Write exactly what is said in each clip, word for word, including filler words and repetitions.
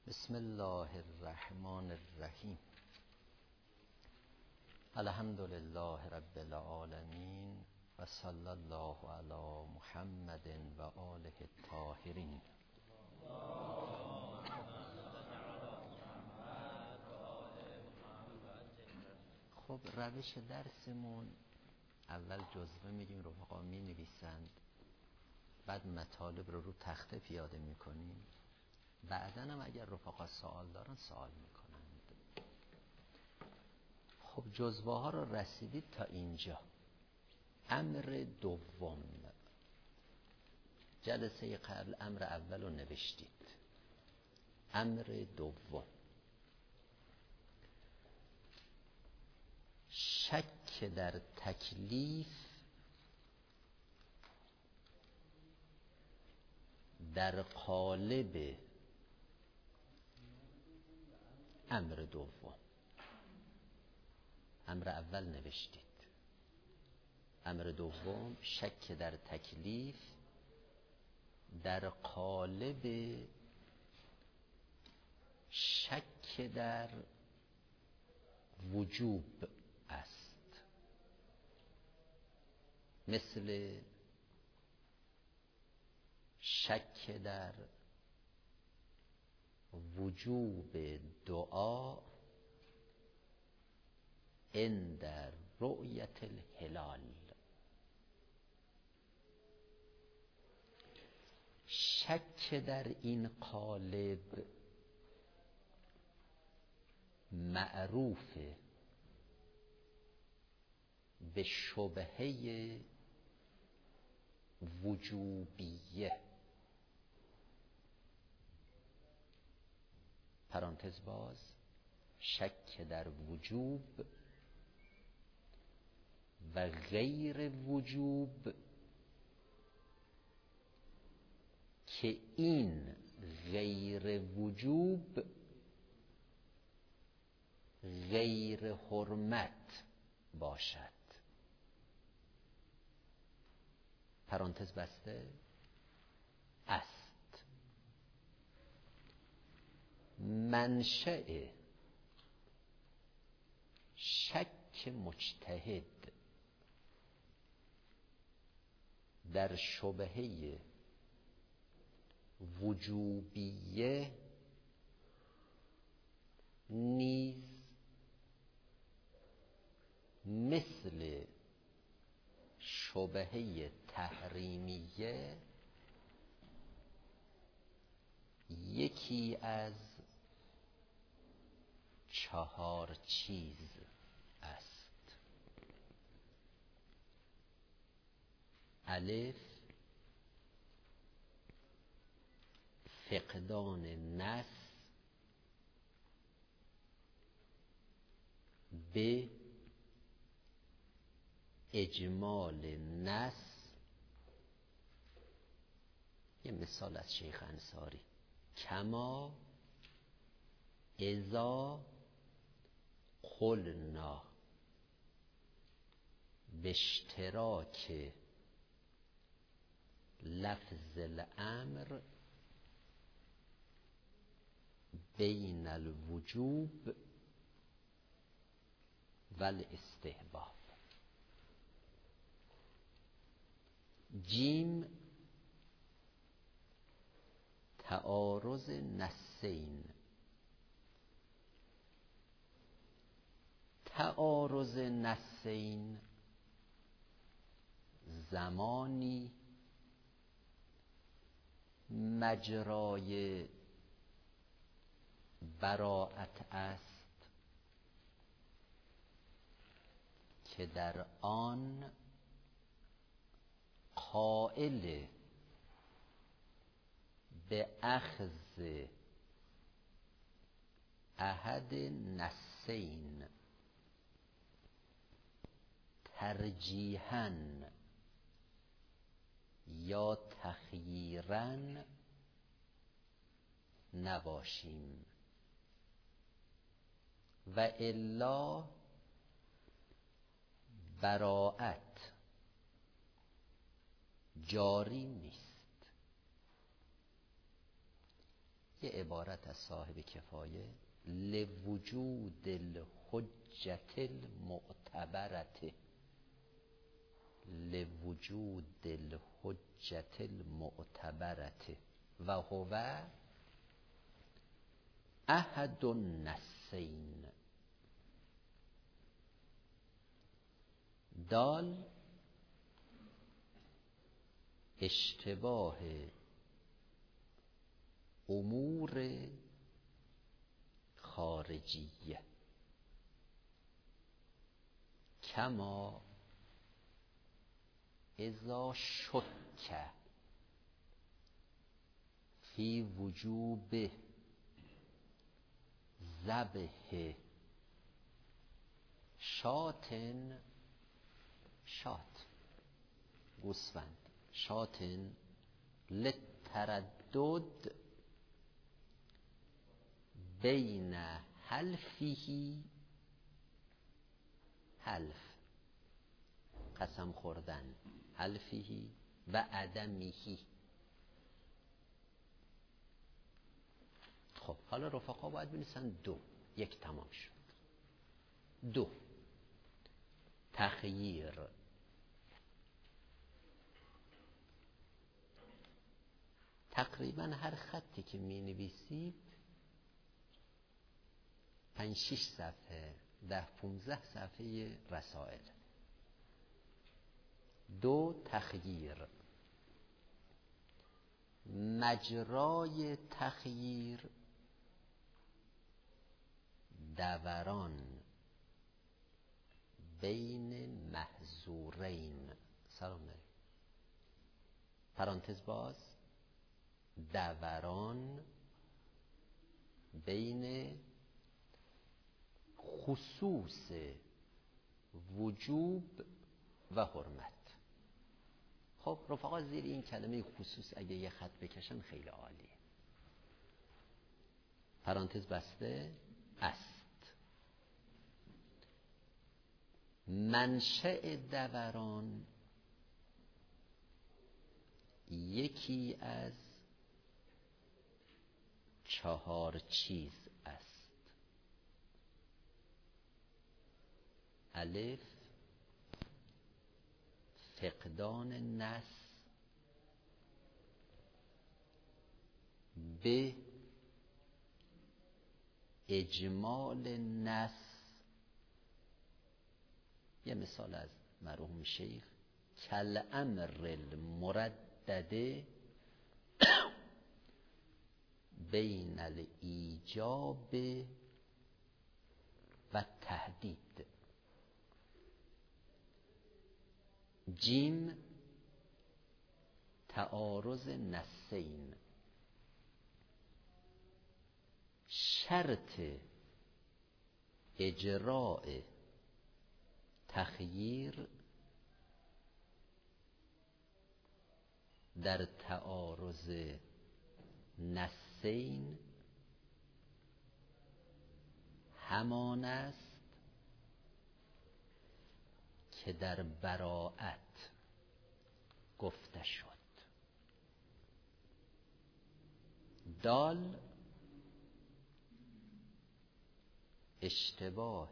بسم الله الرحمن الرحیم. الحمد لله رب العالمین و صلی الله علی محمد و آله الطاهرین. خب روش درسمون اول جزوه میگیم، رفقا می نویسند، بعد مطالب رو رو تخته پیاده میکنیم، بعداً هم اگر رفقا سوال دارن سوال میکنند. خب جزوه ها رو رسیدید تا اینجا. امر دوم، جلسه قبل امر اول رو نوشتید. امر دوم، شک در تکلیف در قالب امر دوم. امر اول نوشتید، امر دوم شک در تکلیف در قالب شک در وجوب است. مثل شک در وجوب دعا عند رؤیت الهلال. شک در این قالب معروف به شبهه وجوبیه. پرانتز باز، شک در وجوب و غیر وجوب که این غیر وجوب غیر حرمت باشد. پرانتز بسته است. منشأ شک مجتهد در شبهه وجوبیه نیز مثل شبهه تحریمیه یکی از چهار چیز است. الف، فقدان نص. ب، اجمال نص. یه مثال از شیخ انصاری: کما اذا قلنا به اشتراک لفظ الامر بین الوجوب و الاستحباب. جیم، تعارض نصین. تعارض نصین زمانی مجرای براءت است که در آن قائل به اخذ احد نصین ترجیحاً یا تخییراً نباشیم و الا براءت جاری نیست. یه عبارت از صاحب کفایه، لوجود الحجت المعتبرت، لوجود الحجت المعتبرت و هو احد النصین. دال اشتباه امور خارجیه، کما اذا شک فی وجوب ذبح شاتن، شات گوسفند، شاتن لتردد بین حلفیه، حلف قسم خوردن، حلفیه و عدمیه. خب حالا رفقا باید بنویسن دو، یک تمام شد. دو، تخییر. تقریبا هر خطی که می نویسید پنج شش صفحه، ده پونزده صفحه رسائل. دو، تخییر. مجرای تخییر دوران بین محظورین، سلام علیکم، پرانتز باز، دوران بین خصوص وجوب و حرمت. خب رفقا زیر این کلمه خصوص اگه یه خط بکشن خیلی عالیه. پرانتز بسته است. منشأ دوران یکی از چهار چیز است. الف، فقدان نس، ب، اجمال نس. یه مثال از مرحوم شیخ، کل امر المردد بین الایجاب و تهدید. جیم، تعارض نسین. شرط اجراء تخییر در تعارض نسین همان است که در براءت گفته شد. دال، اشتباه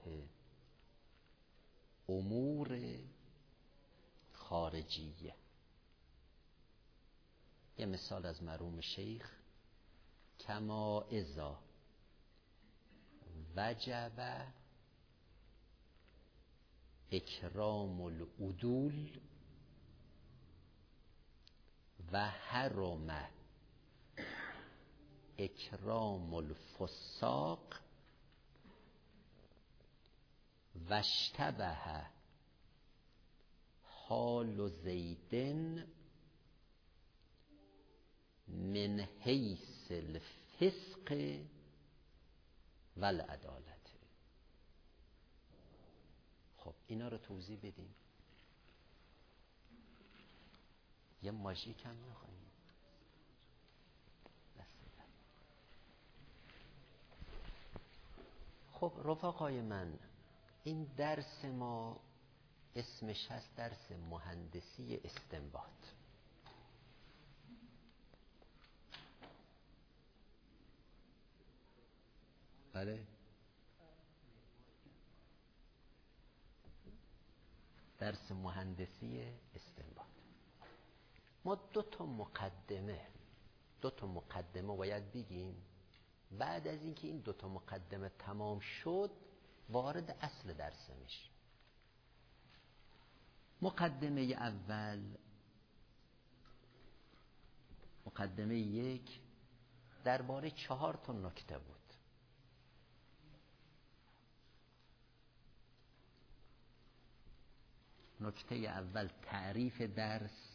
امور خارجیه. یه مثال از مرحوم شیخ، کما اذا وجب اکرام العدول و حرم اکرام الفساق و اشتبه حال زیدن من حیث الفسق و العدالت. خب اینا رو توضیح بدیم. یه ماژیک هم میخواییم. خب رفقای من، این درس ما اسمش هست درس مهندسی استنباط. بله درس مهندسی استنباط. ما دو تا مقدمه دو تا مقدمه باید بگیم. بعد از اینکه این دو تا مقدمه تمام شد وارد اصل درس میشیم. مقدمه اول، مقدمه یک درباره چهار تا نکته بود. نکته اول تعریف درس.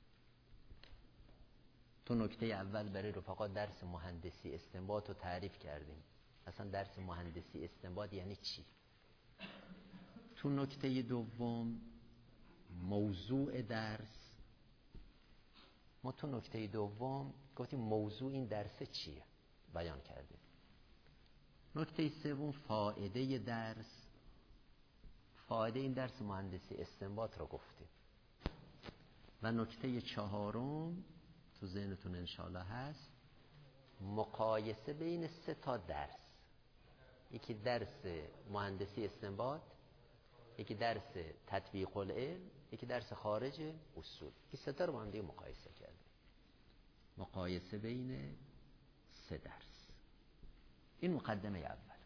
تو نکته اول برای رفقا درس مهندسی استنباط رو تعریف کردیم. اصلا درس مهندسی استنباط یعنی چی؟ تو نکته دوم موضوع درس. ما تو نکته دوم گفتیم موضوع این درس چیه، بیان کردیم. نکته سوم فایده درس. فایده این درس مهندسی استنباط رو گفتیم. و نکته چهارم تو ذهنتون انشالله هست، مقایسه بین سه تا درس. یکی درس مهندسی استنباط، یکی درس تطبیق العلم، یکی درس خارج اصول. این سه تا رو با هم دیگه مقایسه کردیم. مقایسه بین سه درس. این مقدمه اول بود.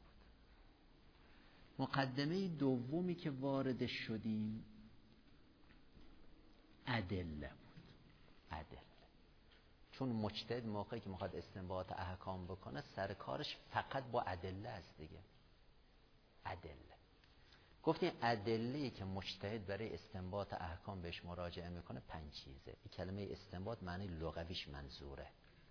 مقدمه دومی که وارد شدیم ادله بود. ادله. چون مجتهد موقعی که میخواد استنباط احکام بکنه سر کارش فقط با ادله است دیگه. ادله. گفتیم ادله‌ای که مجتهد برای استنباط احکام بهش مراجعه میکنه پنج چیزه. این کلمه استنباط معنی لغویش منظوره.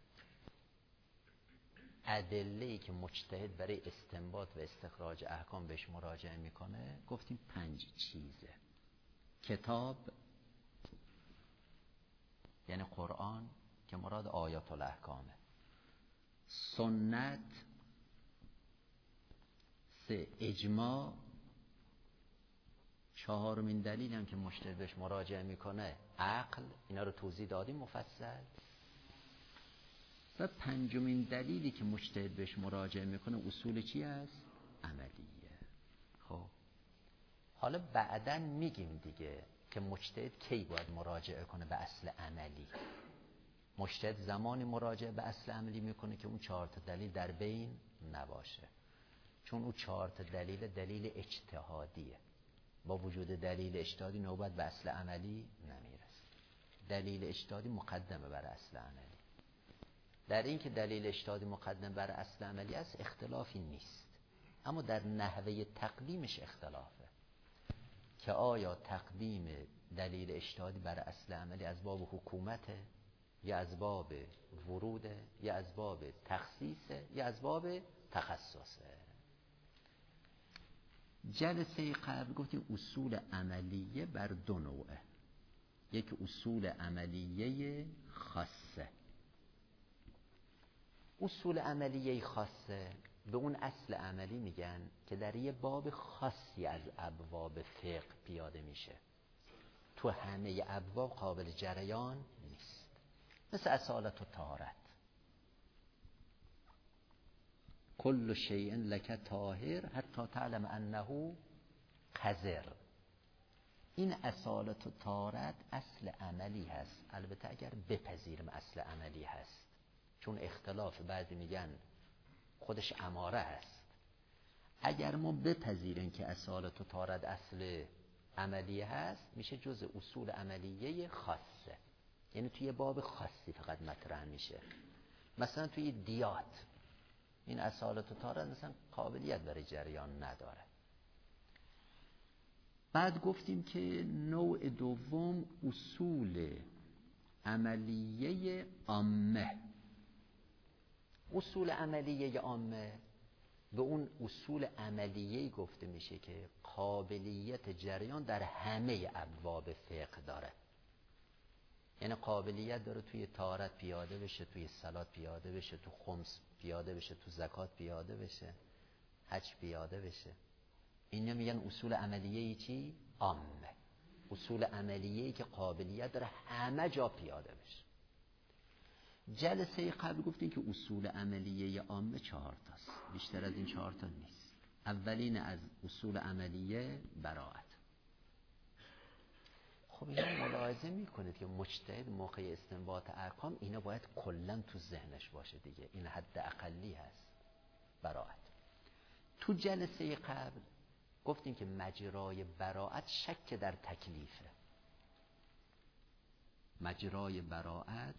ادله‌ای که مجتهد برای استنباط و استخراج احکام بهش مراجعه میکنه گفتیم پنج چیزه. کتاب یعنی قرآن که مراد آیات الاحکامه. سنت. سه اجماع. چهارمین دلیل هم که مجتهد بهش مراجعه میکنه عقل. اینا رو توضیح دادیم مفصل. و پنجمین دلیلی که مجتهد بهش مراجعه میکنه اصول چی است؟ عملیه. خب حالا بعداً میگیم دیگه که مجتهد کی باید مراجعه کنه به اصل عملی. مجتهد زمانی مراجعه به اصل عملی میکنه که اون چهار تا دلیل در بین نباشه. چون اون چهار تا دلیل دلیل اجتهادیه. با وجود دلیل اجتهادی نوبت به اصل عملی نمیرسه. دلیل اجتهادی مقدمه بر اصل عملی. در این که دلیل اجتهادی مقدم بر اصل عملی است اختلافی نیست، اما در نحوه تقدیمش اختلافه که آیا تقدیم دلیل اجتهادی بر اصل عملی از باب حکومته یا از باب وروده یا از باب تخصیصه یا از باب تخصصه. جلسه قبل گفتیم اصول عملیه بر دو نوعه. یک اصول عملیه خاصه. اصول عملیه خاصه به اون اصل عملی میگن که در یه باب خاصی از ابواب فقه پیاده میشه. تو همه ابواب قابل جریان نیست. مثل اصالت و طهارت. کل شیء لک طاهر حتی تعلم انه قذر. این اصالت و طهارت اصل عملی هست. البته اگر بپذیریم اصل عملی هست، چون اختلاف بعضی میگن خودش اماره هست. اگر ما بپذیریم که اصالت و طهارت اصل عملی هست میشه جز اصول عملیه خاصه. یعنی توی باب خاصی فقط مطرح میشه. مثلا توی دیات این اصالت و طهارت مثلا قابلیت برای جریان نداره. بعد گفتیم که نوع دوم اصول عملیه عامه. اصول عملیه عامه به اون اصول عملیه گفته میشه که قابلیت جریان در همه ابواب فقه داره. یعنی قابلیت داره توی طهارت پیاده بشه، توی صلات پیاده بشه، تو خمس پیاده بشه، تو زکات پیاده بشه، حج پیاده بشه. اینا میگن اصول عملیه چی؟ عامه. اصول عملیه که قابلیت داره همه جا پیاده بشه. جلسه قبل گفتیم که اصول عملیه عامه چهار تاست، بیشتر از این چهار تا نیست. اولین از اصول عملیه براءت. خب اینا ملاحظه میکنید که مجتهد موقع استنباط احکام اینا باید کلا تو ذهنش باشه دیگه، این حد اقلی هست براءت. تو جلسه قبل گفتیم که مجرای براءت شک در تکلیفه. مجرای براءت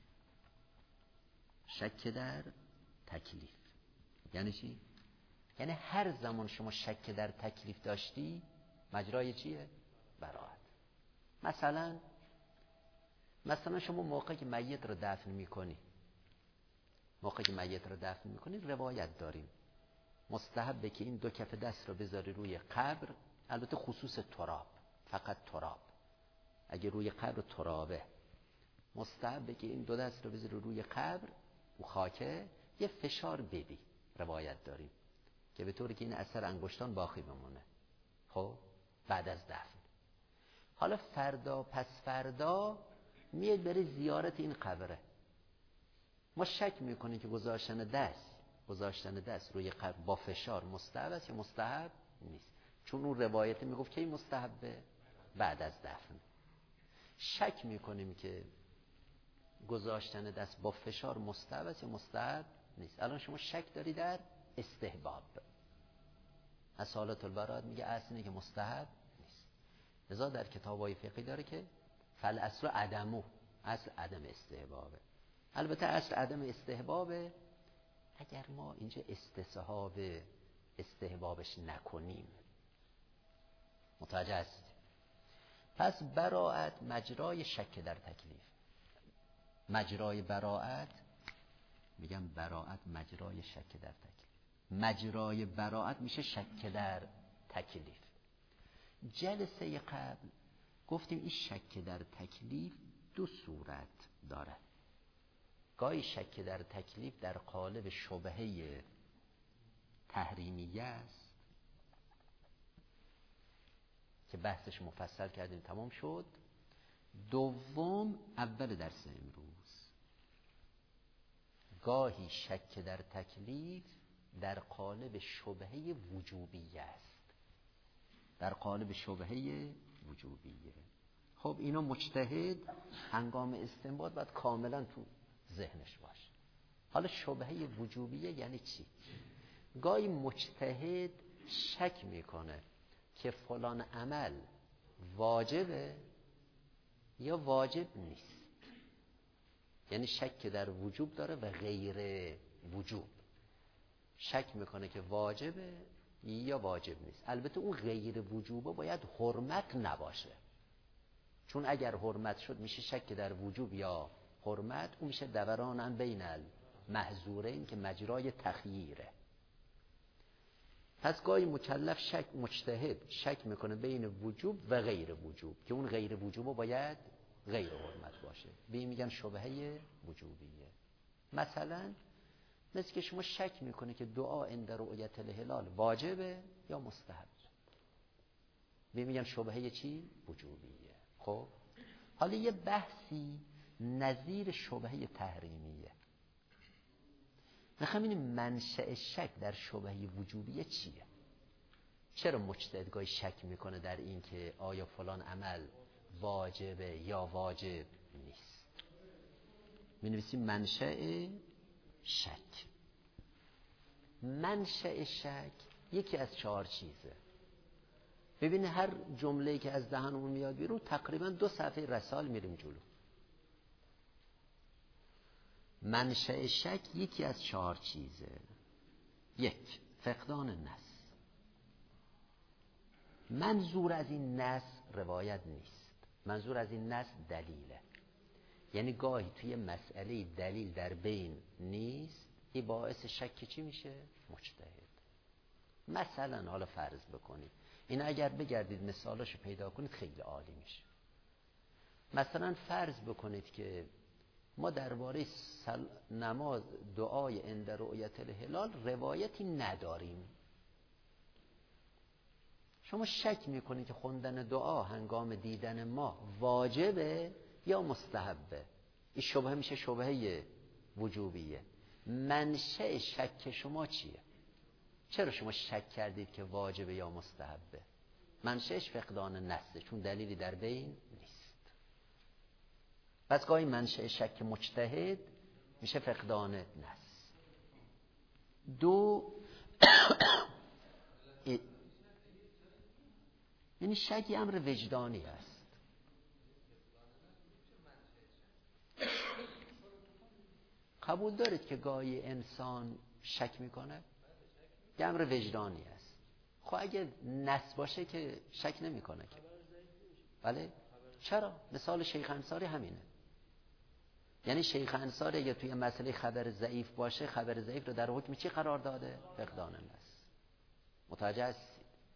شک در تکلیف یعنی چی؟ یعنی هر زمان شما شک در تکلیف داشتی مجرای چیه؟ براءت. مثلا مثلا شما موقعی که میت رو دفن میکنی موقعی که میت رو دفن میکنی روایت داریم مستحبه که این دو کف دست رو بذاری روی قبر، البته خصوص تراب، فقط تراب، اگه روی قبر ترابه مستحبه که این دو دست رو بذاری روی قبر و خاکه یه فشار بدی، روایت داریم که به طوری که این اثر انگشتان باقی بمونه. خب بعد از دفن حالا فردا پس فردا میاد بری زیارت این قبره، ما شک میکنیم که گذاشتن دست گذاشتن دست روی قبر با فشار مستحب است یا مستحب نیست، چون اون روایت میگفت که این مستحبه بعد از دفن. شک میکنیم که گذاشتن دست با فشار مستحب است یا مستحب نیست. الان شما شک داری در استحباب، از حالات البراءت میگه اصل اینه که مستحب نیست. لذا در کتابای فقهی داره که فالاصل عدمو، اصل عدم استحبابه. البته اصل عدم استحبابه اگر ما اینجا استصحاب استحبابش نکنیم. متوجه هستید؟ پس براءت مجرای شک در تکلیف. مجرای براءت میگم براءت مجرای شک در تکلیف. مجرای براءت میشه شک در تکلیف. جلسه قبل گفتیم این شک در تکلیف دو صورت داره. گاهی شک در تکلیف در قالب شبهه تحریمیه است که بحثش مفصل کردیم تمام شد. دوم اول درس امروز گاهی شک در تکلیف در قالب شبهه وجوبیه است، در قالب شبهه وجوبیه. خب اینا مجتهد هنگام استنباط باید کاملا تو ذهنش باشه. حالا شبهه وجوبیه یعنی چی؟ گاهی مجتهد شک میکنه که فلان عمل واجبه یا واجب نیست، یعنی شک در وجوب داره و غیر وجوب. شک میکنه که واجبه یا واجب نیست. البته اون غیر وجوبه باید حرمت نباشه، چون اگر حرمت شد میشه شک در وجوب یا حرمت، اون میشه دوران بین المحظورین که مجرای تخییره. پس گاهی مکلف شک مجتهد شک میکنه بین وجوب و غیر وجوب که اون غیر وجوب باید غیر حرمت باشه، به این میگن شبهه وجوبیه. مثلا مثل که شما شک میکنه که دعا عند رؤیت الهلال واجبه یا مستحب، به این میگن شبهه چی؟ وجوبیه. خب حالا یه بحثی نظیر شبهه تحریمیه. میخوام ببینیم منشأ شک در شبهه وجوبیه چیه؟ چرا مجتهد گاهی شک میکنه در این که آیا فلان عمل واجبه یا واجب نیست؟ می‌نویسیم منشأ شک. منشأ شک یکی از چهار چیزه. ببین هر جمله‌ای که از دهنمون میاد بیرون تقریبا دو صفحه رسال میریم جلو. منشأ شک یکی از چهار چیزه. یک، فقدان نص. منظور از این نص روایت نیست، منظور از این نص دلیله. یعنی گاهی توی مسئله دلیل در بین نیست، این باعث شک چی میشه؟ مجتهد. مثلا حالا فرض بکنید این اگر بگردید مثالاشو پیدا کنید خیلی عالی میشه. مثلا فرض بکنید که ما درباره سل... نماز دعای عند رؤیت الهلال روایتی نداریم. شما شک میکنید که خوندن دعا هنگام دیدن ما واجبه یا مستحبه. این شبهه میشه شبهه وجوبیه. منشأ شک شما چیه؟ چرا شما شک کردید که واجبه یا مستحبه؟ منشأش فقدان نصه، چون دلیلی در بین نیست. پس گاهی منشأ شک مجتهد میشه فقدان نص. دو یعنی شک یه امر وجدانی است. قبول دارید که گاهی انسان شک میکنه؟ یه امر وجدانی است. خب اگه نص باشه که شک نمیکنه که. بله؟ چرا؟ مثال شیخ انصاری همینه. یعنی شیخ انصاری اگه توی مسئله خبر ضعیف باشه، خبر ضعیف رو در حکم چی قرار داده؟ فقدان نص. متوجه هستید؟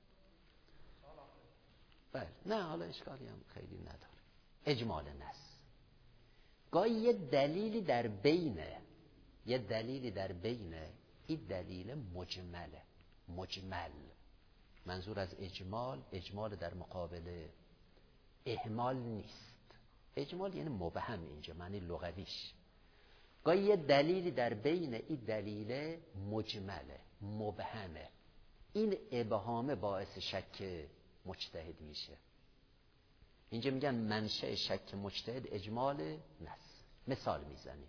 بله. نه حالا اشکالی هم خیلی نداره. اجمال نص. گاهی یه دلیلی در بینه، یه دلیلی در بینه، این دلیل مجمله. مجمل منظور از اجمال، اجمال در مقابل اهمال نیست. اجمال یعنی مبهم، اینجا معنی لغویش. گاهی یه دلیلی در بین این دلیل مجمله، مبهمه. این ابهام باعث شک مجتهد میشه. اینجا میگن منشأ شک مجتهد اجمال نص. مثال میزنیم.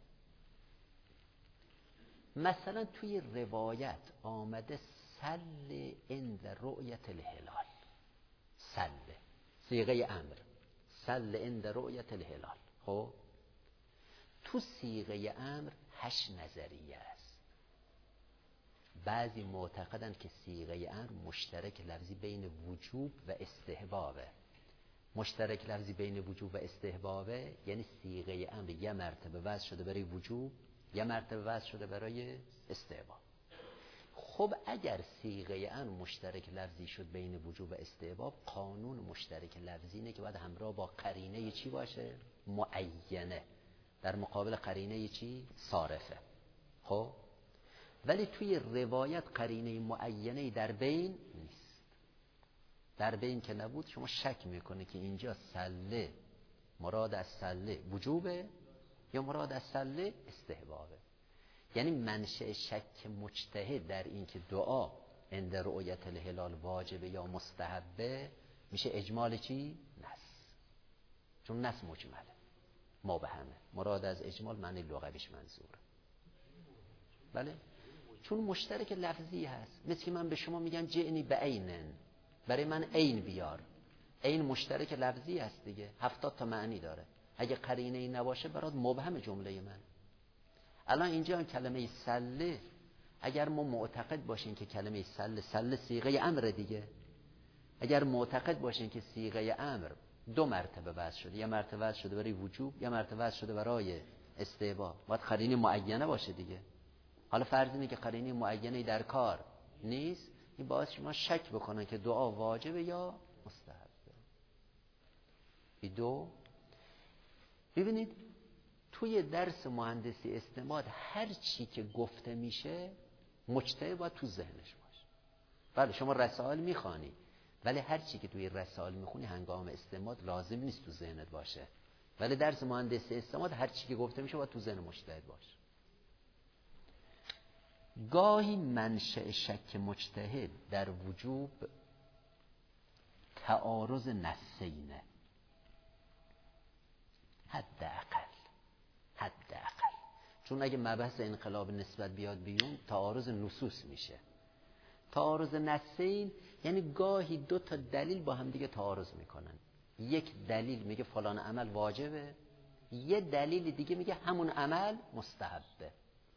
مثلا توی روایت آمده سل عند رؤیت الهلال. سل صیغه امر، سل عند رؤیت الهلال. خب تو صیغه امر هشت نظریه است. بعضی معتقدند که صیغه امر مشترک لفظی بین وجوب و استحبابه. مشترک لفظی بین وجوب و استحبابه یعنی صیغه امر یه مرتبه وضع شده برای وجوب، یه مرتبه وضع شده برای استحباب. خب اگر صیغه امر مشترک لفظی شد بین وجوب و استحباب، قانون مشترک لفظی اینه که باید همراه با قرینه چی باشه؟ معینه. در مقابل قرینه چی؟ صارفه. خب ولی توی روایت قرینه معینه در بین نیست. در بین که نبود، شما شک میکنه که اینجا سله مراد از سله وجوبه یا مراد از سله استحبابه. یعنی منشأ شک مجتهد در این که دعا عند رؤیت الهلال واجبه یا مستحبه میشه اجمال چی؟ نص. چون نص مجمله، مبهمه. مراد از اجمال معنی لغویش منظوره. بله؟ چون مشترک لفظی هست. مثل که من به شما میگم جئنی به عینن، برای من عین بیار. عین مشترک لفظی هست دیگه، هفتاد تا معنی داره. اگه قرینه ای نباشه برات مبهم جمله من. الان اینجا کلمه سله، اگر ما معتقد باشیم که کلمه سله سله صیغه امر دیگه، اگر معتقد باشیم که صیغه امر دو مرتبه وضع شده، یه مرتبه وضع شده برای وجوب، یه مرتبه وضع شده برای استحباب، باید قرینه معینه باشه دیگه. حالا فرض اینه که قرینه معینه در کار نیست، این باعث شما شک بکنن که دعا واجبه یا مستحبه. دو، ببینید توی درس مهندسی استنباط هر چی که گفته میشه مجتهد باید تو ذهنش باشه. بله شما رسائل میخوانی، ولی هر چی که توی رسائل میخونی هنگام استنباط لازم نیست تو ذهنت باشه. ولی درس مهندسی استنباط هر چی که گفته میشه باید تو ذهن مجتهد باشه. گاهی منشأ شک مجتهد در وجوب تعارض نصینه، حداقل حداقل چون اگه مبحث انقلاب نسبت بیاد بیون تعارض نصوص میشه. تعارض نصین یعنی گاهی دو تا دلیل با هم دیگه تعارض میکنن. یک دلیل میگه فلان عمل واجبه، یه دلیل دیگه میگه همون عمل مستحبه.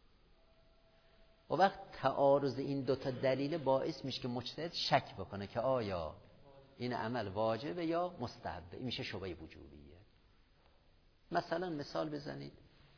و وقت تعارض این دو تا دلیل باعث میشه که مجتهد شک بکنه که آیا این عمل واجبه یا مستحبه. این میشه شبهه وجوبیه. مثلا مثال بزنید.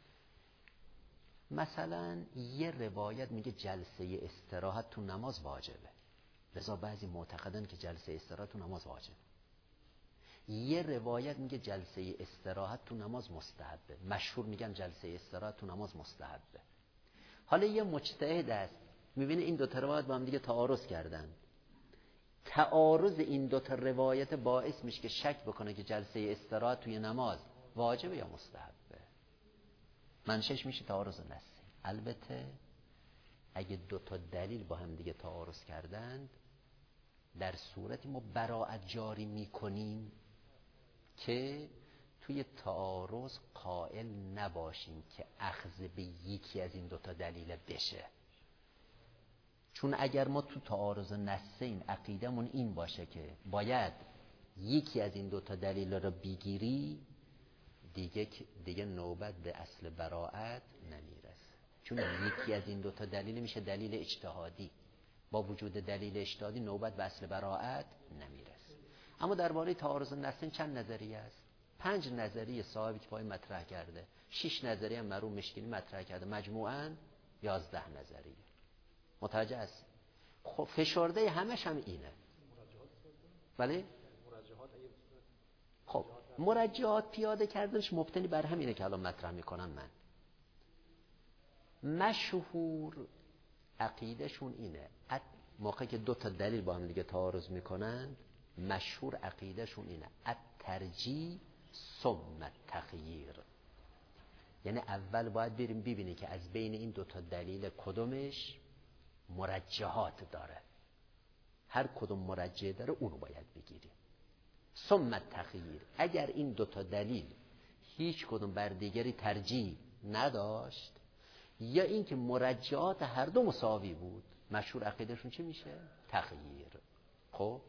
مثلا یه روایت میگه جلسه استراحت تو نماز واجبه، لذا بعضی معتقدن که جلسه استراحت تو نماز واجبه. یه روایت میگه جلسه استراحت تو نماز مستحبه، مشهور میگن جلسه استراحت تو نماز مستحبه. حالا یه مجتهد است میبینه این دو تا روایت با هم دیگه تعارض کردن. تعارض این دو تا روایت باعث میشه که شک بکنه که جلسه استراحت توی نماز واجبه یا مستحبه. منشأش میشه تعارض نص. البته اگه دو تا دلیل با هم دیگه تعارض کردند، در صورتی ما براءت جاری میکنیم که توی تعارض قائل نباشیم که اخذ به یکی از این دو تا دلیل بشه. چون اگر ما تو تعارض نصین عقیدمون این باشه که باید یکی از این دو تا دلیل رو بگیری، دیگه دیگه نوبت به اصل براءت نمیرسه. چون یکی از این دو تا دلیل میشه دلیل اجتهادی، با وجود دلیل اجتهادی نوبت به اصل براءت نمیرسه. اما درباره تعارض نصین چند نظریه است؟ پنج نظریه صاحب کفایه مطرح کرده، شش نظریه مرحوم مشکلی مطرح کرده، مجموعاً یازده نظریه. متوجه است؟ خب فشرده همش هم اینه. بله؟ خب مرجحات پیاده کردنش مبتنی بر همینه که الان مطرح میکنم من. مشهور عقیدهشون اینه، موقعی که دو تا دلیل با هم دیگه تعارض میکنن، مشهور عقیدهشون اینه الترجیح ثم التخییر. یعنی اول باید بریم ببینیم که از بین این دو تا دلیل کدومش مرجحات داره، هر کدوم مرجح داره اونو باید بگیریم. ثم التخییر، اگر این دو تا دلیل هیچ کدوم بر دیگری ترجیح نداشت یا اینکه مرجحات هر دو مساوی بود، مشهور عقیدهشون چی میشه؟ تخییر. خب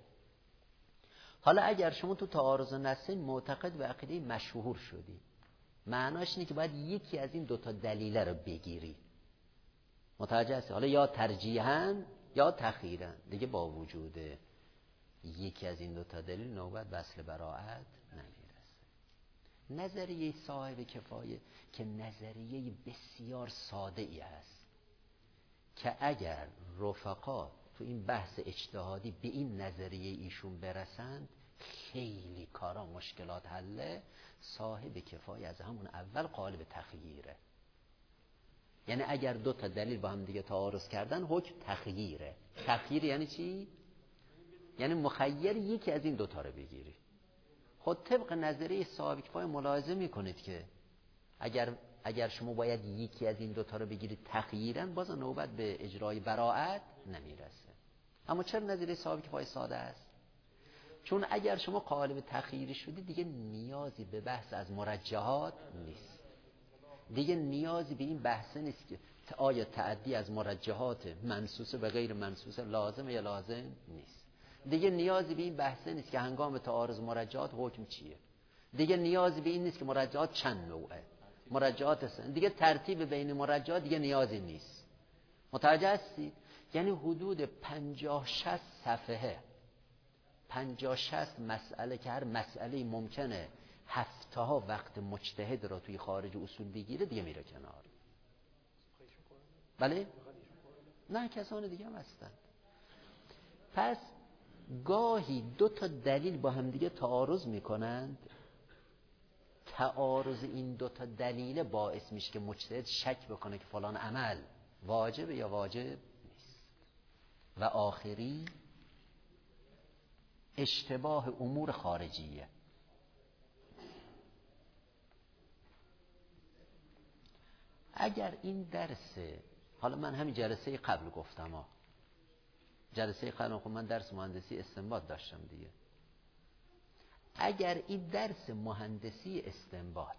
حالا اگر شما تو تعارض نصین معتقد به عقیده مشهور شدی، معناش اینه که باید یکی از این دو تا دلیل رو بگیری. متوجه هستی؟ حالا یا ترجیحاً یا تخییراً، دیگه با وجود یکی از این دو تا دلیل نوبت به اصل براءت نمیرسه. نظریه صاحب کفایه که نظریه بسیار ساده ای است که اگر رفقا تو این بحث اجتهادی به این نظریه ایشون برسند خیلی کارا مشکلات حله، صاحب کفایه از همون اول قائل به تخییره. یعنی اگر دو تا دلیل با هم دیگه تعارض کردن حکم تخییره. تخییر یعنی چی؟ یعنی مخیر یکی از این دو تا رو بگیری. خود طبق نظریه صاحب کفایه ملاحظه میکنید که اگر اگر شما باید یکی از این دو تا رو بگیرید تخییراً، باز نوبت به اجرای براءت نمیرسه. اما چرا نظریه صاحب کفایه ساده است؟ چون اگر شما قائل به تخییر شدید دیگه نیازی به بحث از مرجحات نیست، دیگه نیازی به این بحث نیست که آیا تعدی از مرجحات منصوصه به غیر منصوصه لازمه یا لازم نیست. دیگه نیازی به این بحث نیست که هنگام تعارض مرجحات حکم چیه. دیگه نیازی به این نیست که مرجحات چند نوعه، مرجحات سن. دیگه ترتیب بین مرجحات دیگه نیازی نیست. متوجه هستید؟ یعنی حدود پنجاه شصت صفحه، پنجاه شصت مسئله که هر مسئله ممکنه هفته ها وقت مجتهد را توی خارج اصول بگیره، دیگه میره کنار. بله؟ نه، کسان دیگه هم هستن. پس گاهی دو تا دلیل با هم دیگه تعارض میکنند، تعارض این دو تا دلیل باعث میشه که مجتهد شک بکنه که فلان عمل واجب یا واجب نیست. و آخری اشتباه امور خارجیه. اگر این درس، حالا من همین جلسه قبل گفتم ها، جلسه قبل خب من درس مهندسی استنباط داشتم دیگه. اگر این درس مهندسی استنباط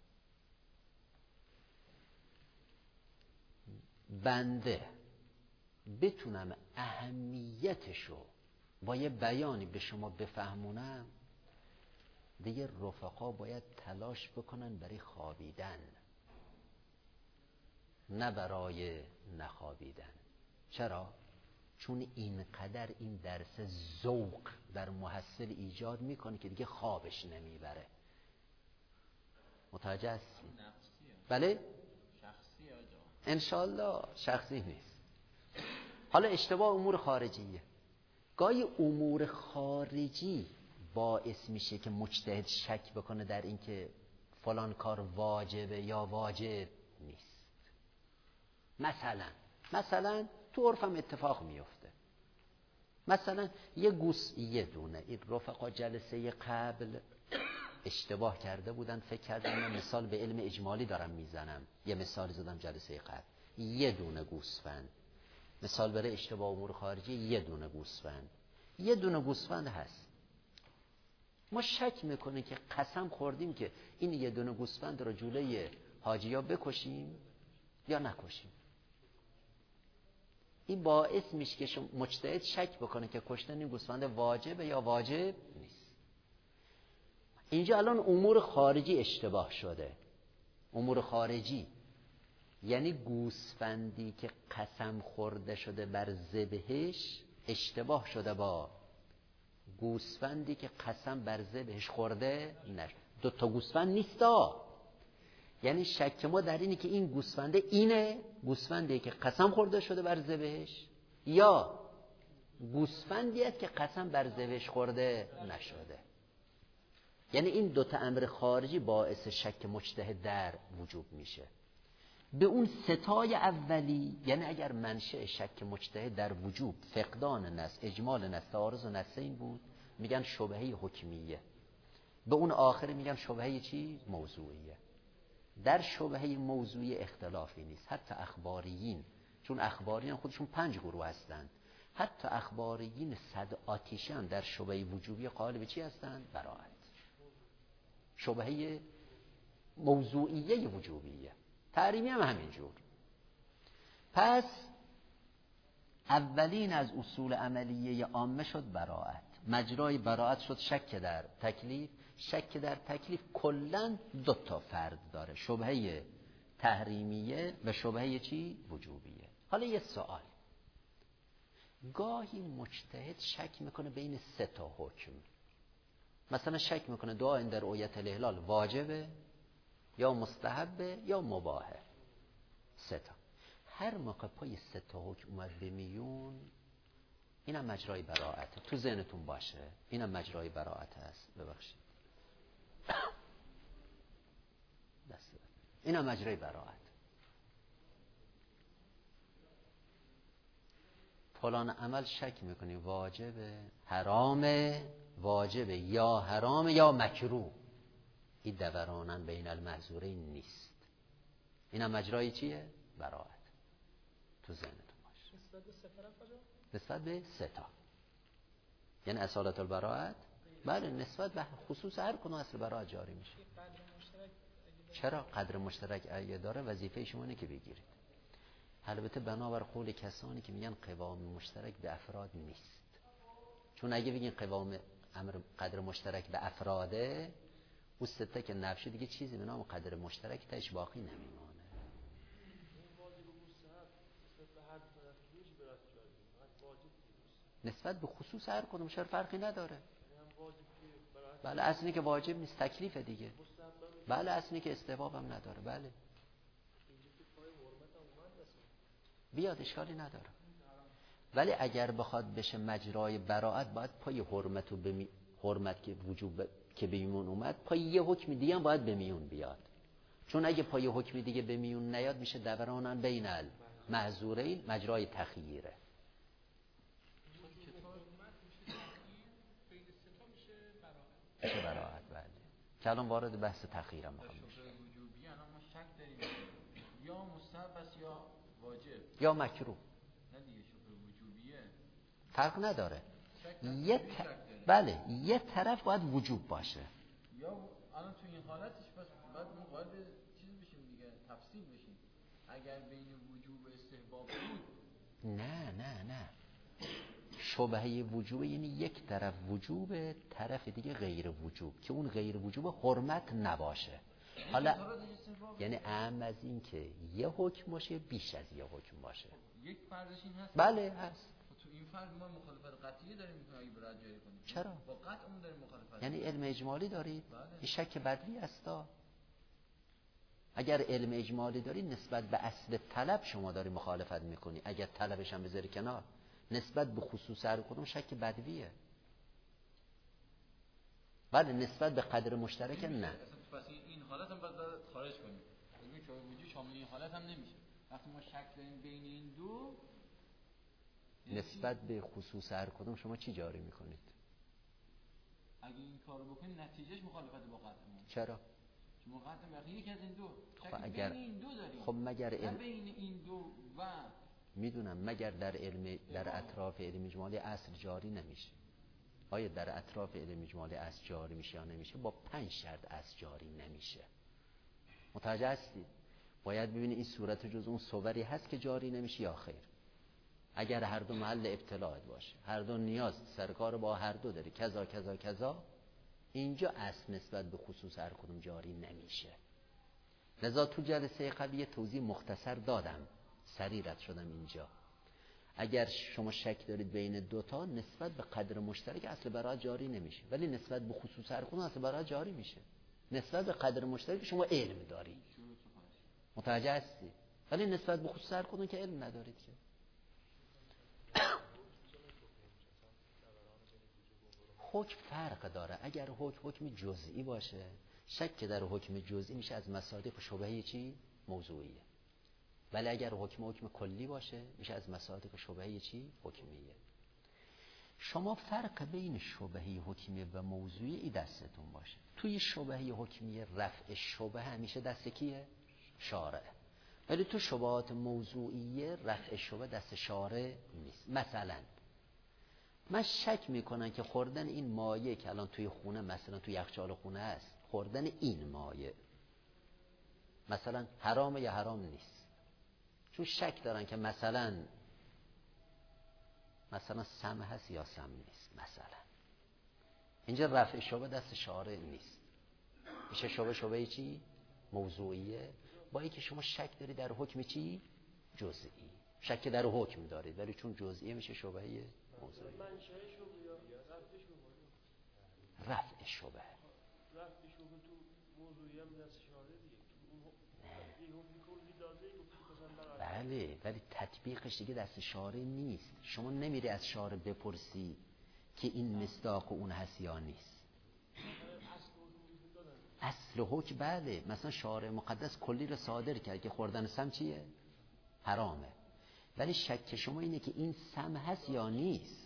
بنده بتونم اهمیتشو با یه بیانی به شما بفهمونم، دیگه رفقا باید تلاش بکنن برای خوابیدن، نه برای نخوابیدن. چرا؟ چون اینقدر این درس ذوق در محصل ایجاد میکنه که دیگه خوابش نمیبره. متوجه هستی؟ بله؟ شخصی آجا انشالله شخصی نیست. حالا اشتباه امور خارجیه. گاهی امور خارجی باعث میشه که مجتهد شک بکنه در اینکه فلان کار واجبه یا واجب نیست. مثلا مثلا تو عرفم اتفاق میفته، مثلا یه گوس یه دونه این رفقا جلسه قبل اشتباه کرده بودن، فکر کردم من مثال به علم اجمالی دارم میزنم، یه مثال زدم جلسه قبل، یه دونه گوسفند. مثال برای اشتباه امور خارجی یه دونه گوسفند. یه دونه گوسفند هست. ما شک میکنه که قسم خوردیم که این یه دونه گوسفند رو جلوی حاجیا بکشیم یا نکشیم. این باعث میشه که مجتهد شک بکنه که کشتن این گوسفند واجبه یا واجب نیست. اینجا الان امور خارجی اشتباه شده. امور خارجی یعنی گوسفندی که قسم خورده شده بر ذبحش اشتباه شده با گوسفندی که قسم بر ذبحش خورده نشد. دو تا گوسفند نیستا. یعنی شک ما در اینه که این گوسفنده اینه گوسفندی که قسم خورده شده بر ذبحش یا گوسفندی است که قسم بر ذبحش خورده نشده. یعنی این دو تا امر خارجی باعث شک مجتهد در وجوب میشه. به اون ستای اولی یعنی اگر منشأ شک مجتهد در وجوب فقدان نص، اجمال نص، تعارض و نصین بود میگن شبهه حکمیه. به اون آخر میگن شبهه چی؟ موضوعیه. در شبهه موضوعی اختلافی نیست. حتی اخباریین، چون اخباریین خودشون پنج گروه هستند، حتی اخباریین صد آتیشان در شبهه وجوبی قائل به چی هستند؟ براءت. شبهه موضوعیه وجوبیه. تحریمی هم همینجور. پس اولین از اصول عملیه عامه شد براءت. مجرای براءت شد شک در تکلیف. شک در تکلیف کلاً دو تا فرد داره، شبهه تحریمیه و شبهه چی؟ وجوبیه. حالا یه سوال، گاهی مجتهد شک میکنه بین سه تا حکم. مثلا شک میکنه دعا در رؤیت الهلال واجبه یا مستحبه یا مباحه. سه تا. هر موقع پای سه تا حکم اومد به میون، اینم مجرای براءته. تو ذهنتون باشه اینم مجرای براءت است. ببخشید دست بده. اینم مجرای براءت. فلان عمل شک میکنی واجبه، حرامه، واجبه یا حرام یا مکروه. این دورانن بین المحظورین نیست. اینم مجرای چیه؟ براءت. تو ذهنتون باشه. نسبت به سه طرف باشه؟ نسبت به سه تا. یعنی اصالت البراءت بله نسبت به خصوص هر کدوم اصل براءت جاری میشه. چرا؟ قدر مشترک اگه داره وظیفه شما اینه که بگیرید. البته بنابر قول کسانی که میگن قوام مشترک به افراد نیست. چون اگه بگین قوام امر قدر مشترک به افراده، اون سته که نفشه دیگه چیزی به نام قدر مشترک تاش باقی نمیمونه. نسبت به خصوص هر کدوم شر فرقی نداره. بله اصلی که واجب نیست، تکلیف دیگه. بله اصلی که استحباب هم نداره. بله بیاد اشکالی نداره. ولی اگر بخواد بشه مجرای براءت باید پای حرمت و بمی... حرمت که وجوب ب... که به میون اومد پای یه حکم دیگه هم باید به میون بیاد. چون اگه پای حکم دیگه به میون نیاد میشه دورانن بین المحظورین، مجرای تخییره. میشه براءت. بله که الان وارد بحث تخییرم میخوام بشه. وجوبی الان ما شک داریم یا مستحب است یا واجب یا مکروه. نه دیگه شبهه وجوبیه فرق نداره. یه ت... بله یه طرف باید وجوب باشه. یا الان تو این حالتش پس بعد ما قائل به چیز بشیم دیگه، تفصیل بشیم. اگر بین وجوب و استحباب بود نه نه نه شبهه وجوب یعنی یک طرف وجوب، طرف دیگه غیر وجوب، که اون غیر وجوب حرمت نباشه. حالا یعنی اهم از این که یه حکم باشه بیش از یه حکم باشه. یک فرضش این هست. بله هست. تو این فرض ما مخالفت قطعی داریم میکنیم اگه برای جاری کنیم. چرا؟ با قطعمون داریم مخالفت. یعنی علم اجمالی دارید؟ بله. این شک بدوی هستا. اگر علم اجمالی داری نسبت به اصل طلب شما داری مخالفت میکنی، اگر طلبش هم بذاری کنار نسبت به خصوص هر کدوم شک بدویه. بله نسبت به قدر مشترک نه. پس این حالت هم باید خارج کنیم. ببین شما وجود شامل این حالت هم نمیشه. وقتی ما شک داریم بین این دو نسبت به خصوص هر کدوم شما چی جاری میکنید؟ اگه این کارو بکنید نتیجهش مخالفت با قطعمون. چرا؟ شما قطع وقتی یک از این دو شک خب اگر بین این دو داریم. خب مگر نه علم بین این دو و میدونم مگر در علم در اطراف علم اجمالی اصل جاری نمیشه؟ آیا در اطراف علم اجمالی اصل جاری میشه یا نمیشه؟ با پنج شرط اصل جاری نمیشه. متوجه هستید؟ باید ببینید این صورت جز اون صوری هست که جاری نمیشه یا خیر. اگر هر دو محل ابتلاء باشه، هر دو نیاز سرکار با هر دو داری، کذا کذا کذا، اینجا اصل نسبت به خصوص هر کدوم جاری نمیشه. لذا تو جلسه قبلی توضیح مختصر دادم، سریع رد شدم اینجا. اگر شما شک دارید بین دوتا، نسبت به قدر مشترک اصل براءت جاری نمیشه، ولی نسبت به خصوص هر کدوم اصل براءت جاری میشه. نسبت به قدر مشترک شما علم دارید، متوجه هستی، ولی نسبت به خصوص هر کدوم که علم ندارید که. حکم فرق داره. اگر حکم حکم جزئی باشه، شک در حکم جزئی میشه از مصادیق شبهه چی؟ موضوعیه. ولی اگر حکم حکم کلی باشه میشه از مصادیق شبهه چی؟ حکمیه. شما فرق بین شبهه حکمیه و موضوعی دستتون باشه. توی شبهه حکمیه رفع شبهه همیشه دست کیه؟ شارع. ولی تو شبهات موضوعیه رفع شبهه دست شارع نیست. مثلا من شک میکنم که خوردن این مایه که الان توی خونه، مثلا توی یخچال خونه است، خوردن این مایه مثلا حرامه یا حرام نیست، چون شک دارن که مثلا مثلا سم هست یا سم نیست. مثلا اینجا رفع شبهه دست شارع نیست، میشه شبهه شبهه چی؟ موضوعیه. با اینکه شما شک داری در حکم چی؟ جزئی. شک در حکم دارید ولی چون جزئیه میشه شبهه موضوعی. رفع شبهه رفع شبهه تو موضوعی هم دست شارع دیگه. تو اون کلی داده بله، ولی تطبیقش دیگه دست شارع نیست. شما نمیری از شارع بپرسی که این مصداق اون هست یا نیست. اصل حکم بله، مثلا شارع مقدس کلی رو صادر کرد که خوردن سم چیه؟ حرامه. ولی شک شما اینه که این سم هست یا نیست.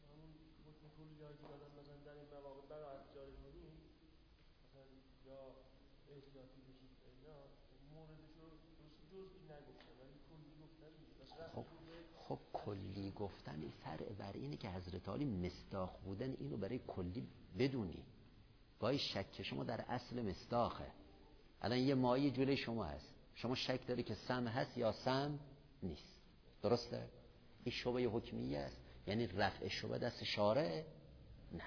خب خب کلی گفتن این فرع بر اینه که حضرت علی مصداق بودن اینو برای کلی بدونی. گاهی شک شما در اصل مصداقه. الان یه مایه جلوی شما هست، شما شک داری که سم هست یا سم نیست، درسته؟ این شبهه حکمیه است، یعنی رفع شبهه دست شارع نه.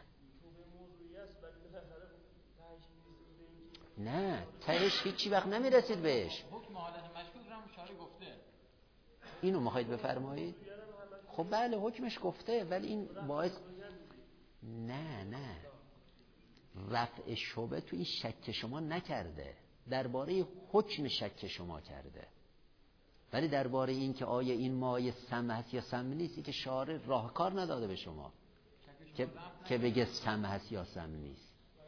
نه تهش هیچی وقت نمیرسید بهش. حکم حالت مشکوک رو هم شارع گفته. اینو میخواید بفرمایید؟ خب بله حکمش گفته، ولی این باعث نه نه رفع شبهه تو این شک شما نکرده، درباره حکم شک شما کرده. ولی درباره این که آیا این مایه سم هست یا سم نیست که شارع راهکار نداده به شما که که بگه سم هست یا سم نیست.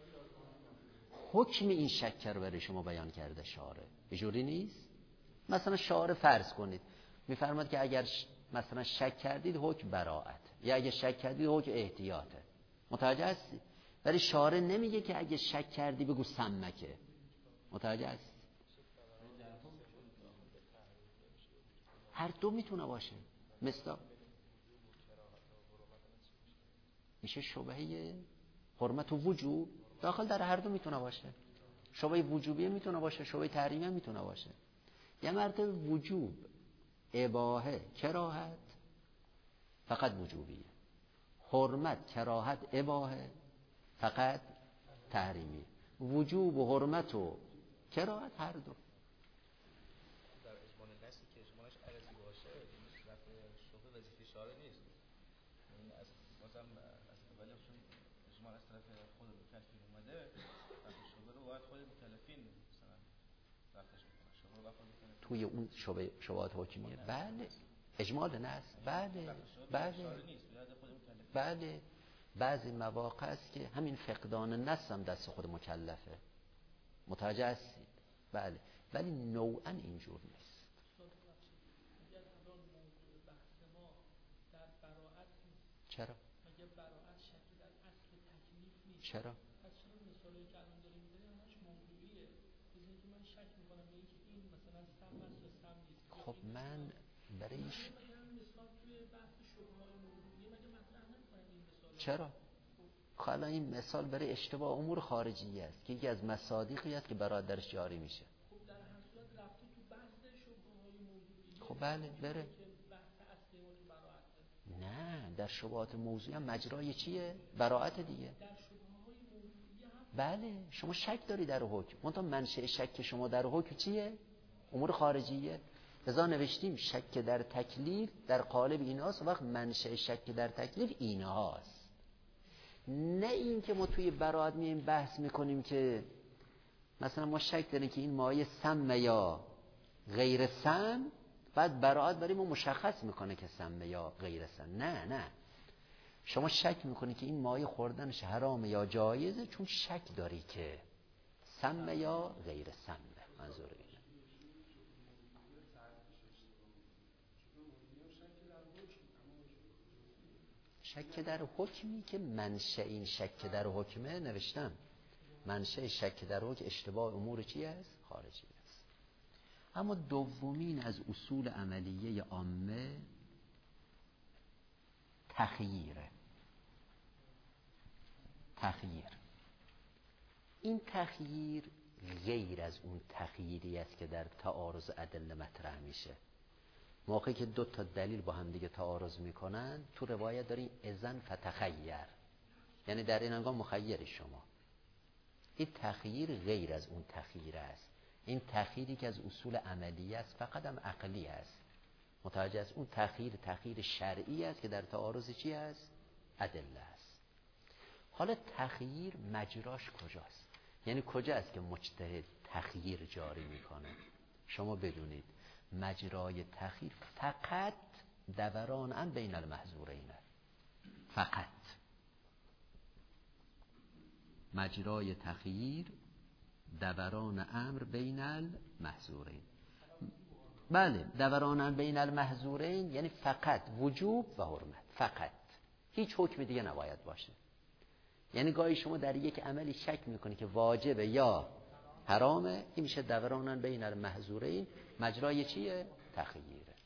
حکم این شک رو برای شما بیان کرده شارع. اینجوری نیست؟ مثلا شارع فرض کنید میفرماد که اگر مثلا شک کردید حکم براءت، یا اگر شک کردید حکم احتیاطه. متوجه هستی؟ ولی شارع نمیگه که اگه شک کردی بگو سمکه. متوجه هستی؟ هر دو میتونه باشه. مثلا میشه شبهه حرمت و وجوب داخل در هر دو میتونه باشه. شبهه وجوبیه میتونه باشه، شبهه تحریمیه میتونه باشه. یه مرتبه وجوب، اباحه، کراهت فقط وجوبیه. حرمت، کراهت، اباحه فقط تحریمیه. وجوب و حرمت و کراهت هر دو. در اجمال نصی که اجمالش عرضی باشه رفع شبهه وظیفه شارع نیست. این از مثلا از ولی چون اجمال از طرف خود مکلفین اومده، رفع شبهه رو باید خود مکلفین مثلا رفعش بکنه. شبهه رو باید خود مکلفین. توی اون شبهه شبهات حکمیه بله اجمال نص بله بله بله. بعضی مواقع است که همین فقدان نص هم دست خود مکلفه. متوجه هستید؟ بله، ولی نوعا اینجور نیست. چرا؟ مگه براءت شکی در اصل تکلیف نیست؟ چرا؟ پس چرا مثالی که الان داریم می‌زنیم همش موضوعیه؟ شک میکنم به اینکه این مثلا سم است یا سم نیست. خب من برایش مثال توی بحث شبهه‌های موضوعی مگه مطرح نمی‌کنن این مثال؟ چرا؟ خب الان این مثال برای اشتباه امور خارجی است که یکی از مصادیقی است که برات درش جاری میشه. خب در هر صورت رفته تو بحث شبهه‌های موضوعی. خب بله بره. بحث اصلی و تو براءت. نه در شبهات موضوعی هم مجرای چیه؟ براءت دیگه. در شبهه‌های موضوعی هم بله شما شک داری در حکم. منتها منشأ شک شما در حکم چیه؟ امور خارجیه. لذا نوشتیم شک در تکلیف در قالب ایناست، وقت منشأ شک در تکلیف اینهاست. نه این که ما توی براءت میایم بحث میکنیم که مثلا ما شک داریم که این مایه سم یا غیر سم، بعد براءت برای ما مشخص میکنه که سم یا غیر سم. نه نه شما شک میکنی که این مایه خوردنش حرام یا جایزه، چون شک داری که سم یا غیر سم. منظور اینه. شک در حکمی که منشأ این شک در حکمه نوشتم. منشأ شک در حکم اشتباه امور چی است؟ خارجی است. اما دومین از اصول عملیه عامه تخییره. تخییر. این تخییر غیر از اون تخییری است که در تعارض ادله مطرح میشه. موقعی که دو تا دلیل با هم دیگه تعارض میکنن تو روایت داریم اذن فتخیر، یعنی در این هنگام مخیری شما. این تخییر غیر از اون تخییر است. این تخییری که از اصول عملی است فقط هم عقلی است. متوجه است؟ اون تخییر تخییر شرعی است که در تعارض چی است؟ ادله است. حالا تخییر مجراش کجاست؟ یعنی کجا است که مجتهد تخییر جاری میکنه؟ شما بدونید مجرای تخییر فقط دوران ان بین المحظورین. فقط مجرای تخییر دوران امر بین المحظورین. بله دوران ان بین المحظورین یعنی فقط وجوب و حرمت. فقط هیچ حکم دیگه نباید باشه. یعنی گاهی شما در یک عملی شک میکنی که واجبه یا حرامه، این میشه دوران بین المحظورین. مجرای چیه؟ تخییره.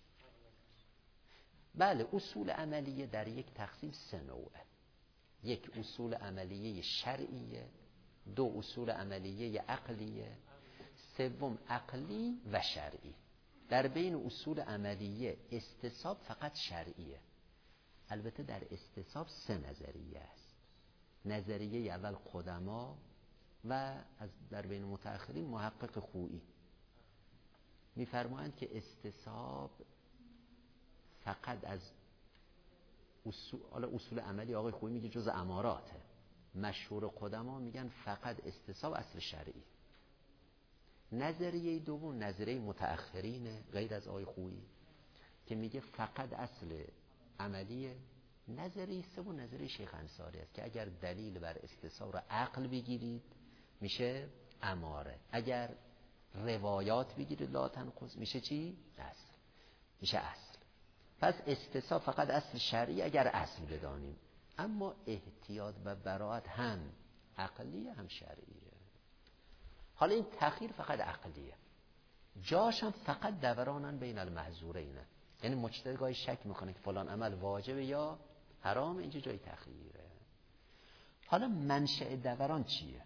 بله اصول عملیه در یک تقسیم سه نوعه. یک اصول عملیه شرعیه، دو اصول عملیه عقلیه، سوم عقلی و شرعی. در بین اصول عملیه استصحاب فقط شرعیه. البته در استصحاب سه نظریه است. نظریه اول قدما و از در بین متأخرین محقق خویی میفرمایند که استصحاب فقط از اصول, اصول عملی آقای خویی میگه جز اماراته. مشهور قدما میگن فقط استصحاب اصل شرعی. نظریه دوم نظریه متأخرین غیر از آقای خویی که میگه فقط اصل عملیه. نظریه سوم نظریه شیخ انصاری است که اگر دلیل بر استصحاب را عقل بگیرید میشه اماره، اگر روایات بگیرید لا تنقض میشه چی؟ اصل. میشه اصل. پس استصحاب فقط اصل شرعی اگر اصل بدانیم. اما احتیاط و براءت هم عقلیه هم شرعیه. حالا این تخییر فقط عقلیه، جاش هم فقط دورانن بین المحظورینه. یعنی مجتهد گاهی شک میکنه که فلان عمل واجبه یا حرام، اینجا جای تخییره. حالا منشأ دوران چیه؟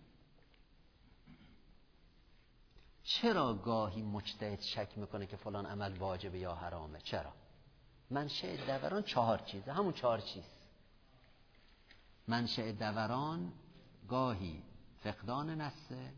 چرا گاهی مجتهد شک میکنه که فلان عمل واجبه یا حرامه؟ چرا؟ منشأ دوران چهار چیزه، همون چهار چیز. منشأ دوران گاهی فقدان نصه،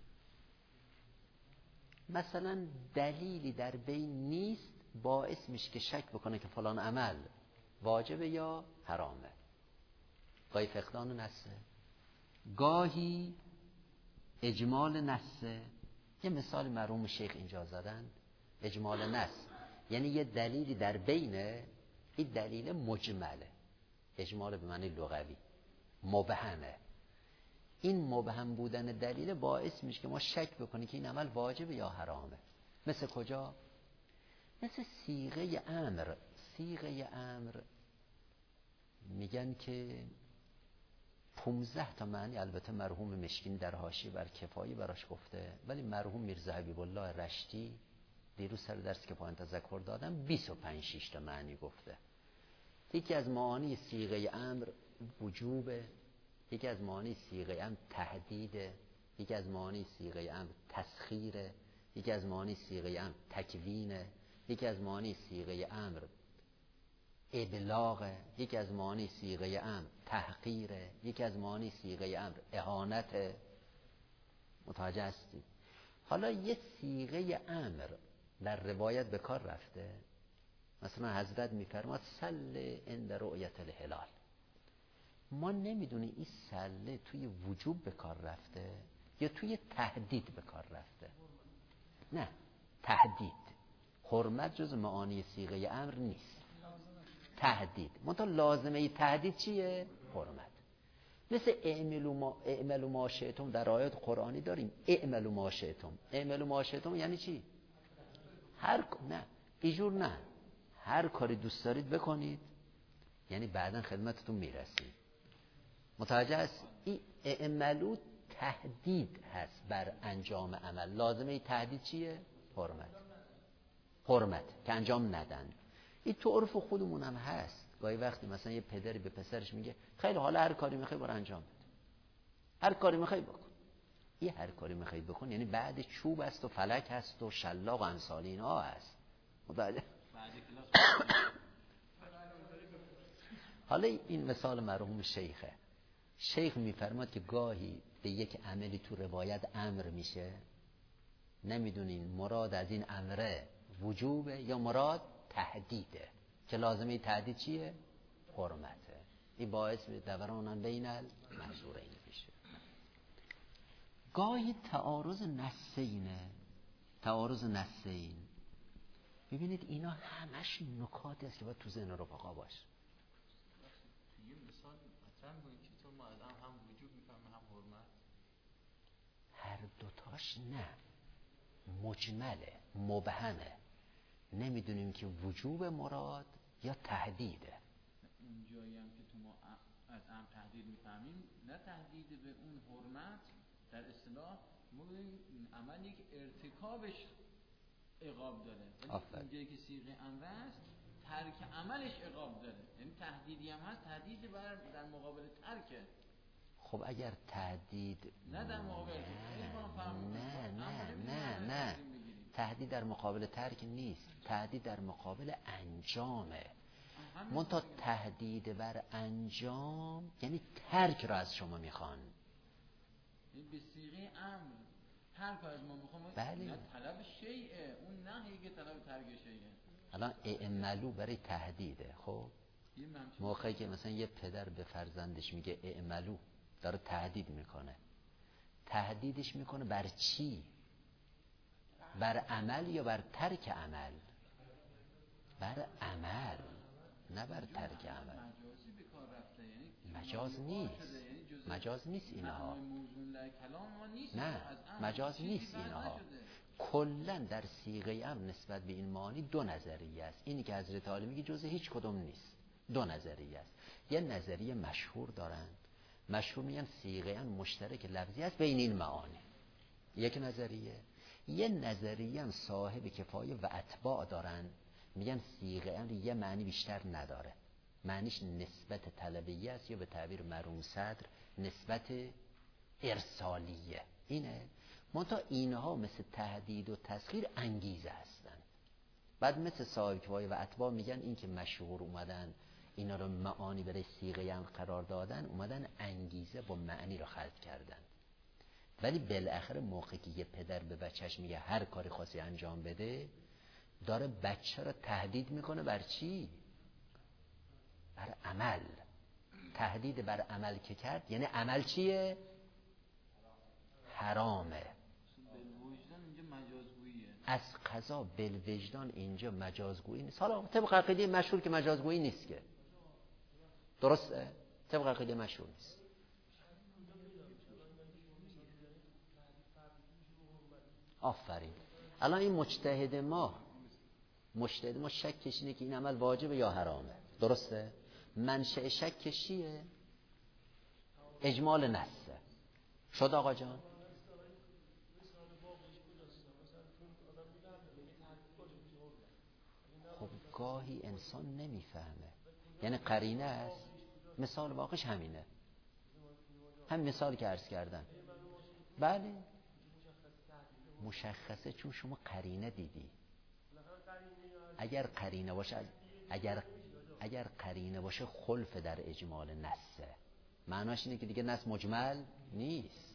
مثلا دلیلی در بین نیست باعث میشه که شک بکنه که فلان عمل واجبه یا حرامه. گاهی فقدان نصه، گاهی اجمال نصه. یه مثال مرحوم شیخ اینجا زدن، اجمال نص یعنی یه دلیلی در بینه، این دلیل مجمله. اجمال به معنی لغوی مبهمه. این مبهم بودن دلیل باعث میشه که ما شک بکنیم که این عمل واجبه یا حرامه. مثل کجا؟ مثل صیغه امر. صیغه امر میگن که پونزده تا معنی البته مرحوم مشکین در حاشیه بر کفایی براش گفته، ولی مرحوم میرزا حبیب الله رشتی دیروز سر درس که پایان تذکر دادم بیست و پنج شش تا معنی گفته. یکی از معانی صیغه امر وجوبه، یکی از معانی صیغه امر تهدیده، یکی از معانی صیغه امر تسخیره، یکی از معانی صیغه امر تکوینه، یکی از معانی صیغه امر ابلاغه، یکی از معانی صیغه امر تحقیره، یکی از معانی صیغه امر اهانته. متوجه هستید؟ حالا یه صیغه امر در روایت به کار رفته، مثلا حضرت میفرماد سل عند رؤیت الهلال. ما نمیدونیم این سله توی وجوب به کار رفته یا توی تهدید به کار رفته. نه، تهدید. حرمت جز معانی صیغه امر نیست، تهدید. منتها لازمه تهدید چیه؟ حرمت. مثل اعملوا ما اعملوا ما شئتم در آیات قرآنی داریم. اعملوا ما شئتم، اعملوا ما شئتم یعنی چی؟ هر نه ایجور نه، هر کاری دوست دارید بکنید، یعنی بعداً خدمتتون میرسید. متوجه است؟ این اعملوا تهدید هست بر انجام عمل. لازمه تهدید چیه؟ حرمت. حرمت که انجام ندن. این تو عرف خودمون هم هست. گاهی وقتی مثلا یه پدری به پسرش میگه خیلی حالا هر کاری میخوای برو انجام بده، هر کاری میخوای بکن. این هر کاری میخوای بکن یعنی بعد چوب است و فلک هست و شلاق و امثال اینها هست. متوجه؟ حالا این مثال مرحوم شیخه. شیخ میفرماد که گاهی به یک عملی تو روایت امر میشه، نمیدونین مراد از این امره وجوبه یا مراد تهدیده، که لازمه تهدید چیه؟ حرمته. این باعث می دورانن بین المنظورین میشه. گاهی تعارض نصینه، تعارض نصین. ببینید اینا همش نکاتی است که باید تو ذهن رفقا باشه. یه مثال مطرح کنید که تو ما از هم هم وجوب میفهمیم هم حرمت. هر دوتاش نه، مجمله، مبهمه، نمیدونیم که وجوب مراد یا تهدیده. اون جایی هم که تو ما از هم تهدید میفهمیم، نه تهدید به اون حرمت در اصطلاح ما این عمل یک ارتکابش عقاب داره، ولی اون جایی که صیغه امر است ترک عملش عقاب داره، یعنی تهدیدی هم هست، تهدید بر در مقابل ترکه. خب اگر تهدید نه در مقابل نه نه نه نه تهدید در مقابل ترک نیست، تهدید در مقابل انجامه. منتها تهدید بر انجام یعنی ترک را از شما میخوان. به صیغه امر ترک از ما میخوان، بله. نه طلب شیئه، اون نهی که طلب ترک شیئه. الان اعملو برای تهدیده. خب موقعی که مثلا یه پدر به فرزندش میگه اعملو، داره تهدید میکنه. تهدیدش میکنه بر چی؟ بر عمل یا بر ترک عمل؟ بر عمل، نه بر ترک عمل. مجازی به کار رفته، یعنی مجاز نیست، مجاز نیست اینها. نه مجاز نیست اینها. کلن در صیغه امر نسبت به این معانی دو نظریه است. اینی که حضرت عالی میگه جزء هیچ کدوم نیست. دو نظریه است. یه نظریه مشهور دارند، مشهور میگن صیغه امر مشترک لفظی است بین این معانی. یک نظریه. یه نظریه هم صاحب کفایه و اتباع دارن، میگن صیغه امر یه معنی بیشتر نداره، معنیش نسبت طلبیه است یا به تعبیر مرحوم صدر نسبت ارسالیه. اینه. منتها اینها مثل تهدید و تسخیر انگیزه هستند. بعد مثل صاحب کفایه و اتباع میگن این که مشهور اومدن اینا رو معانی برای صیغه امر قرار دادن، اومدن انگیزه با معنی رو خلق کردن. ولی بالاخره موقعی که یه پدر به بچهش میگه هر کاری خواستی انجام بده، داره بچه رو تهدید میکنه بر چی؟ بر عمل. تهدید بر عمل که کرد یعنی عمل چیه؟ حرامه. بالوجدان اینجا مجازگوییه. از قضا بالوجدان اینجا مجازگویی نیست. حالا طبق عقیده مشهور که مجازگویی نیست که، درسته؟ طبق عقیده مشهور نیست. آفرین. الان این مجتهد ما مجتهد ما شکش اینه که این عمل واجبه یا حرامه، درسته؟ منشأ شکش چیه؟ اجمال نصه. شد آقا جان؟ خب گاهی انسان نمیفهمه، یعنی قرینه است. مثال واقعش همینه، هم مثال که عرض کردم. بله مشخصه، چون شما قرینه دیدی. اگر قرینه باشه اگر اگر قرینه باشه خلف در اجمال نصه، معناش اینه که دیگه نص مجمل نیست.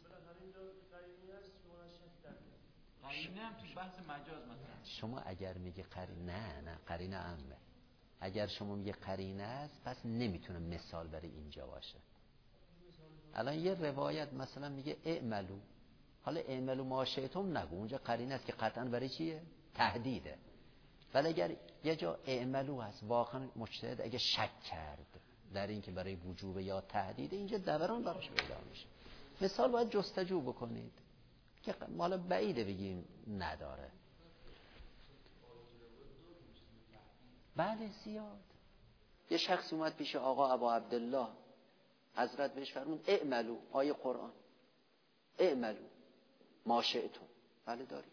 قرینه هم تو بحث مجاز مثلا شما اگر میگه قرینه، نه نه قرینه عامه. اگر شما میگه قرینه است پس نمیتونه مثال برای اینجا باشه. الان یه روایت مثلا میگه اعملو، حالا اعملو ما شئتم نگو، اونجا قرینه است که قطعا برای چیه؟ تهدیده. ولی اگر یه جا اعملو هست، واقعا مجتهد اگه شک کرد در این که برای وجوب یا تهدید، اینجا دوران براش پیدا میشه. مثال باید جستجو بکنید که مالا بعیده بگیم نداره. بله زیاد. یه شخص اومد پیش آقا ابا عبدالله، حضرت بهش فرمود اعملو، آیه قرآن اعملو ما شئتم. بله داریم،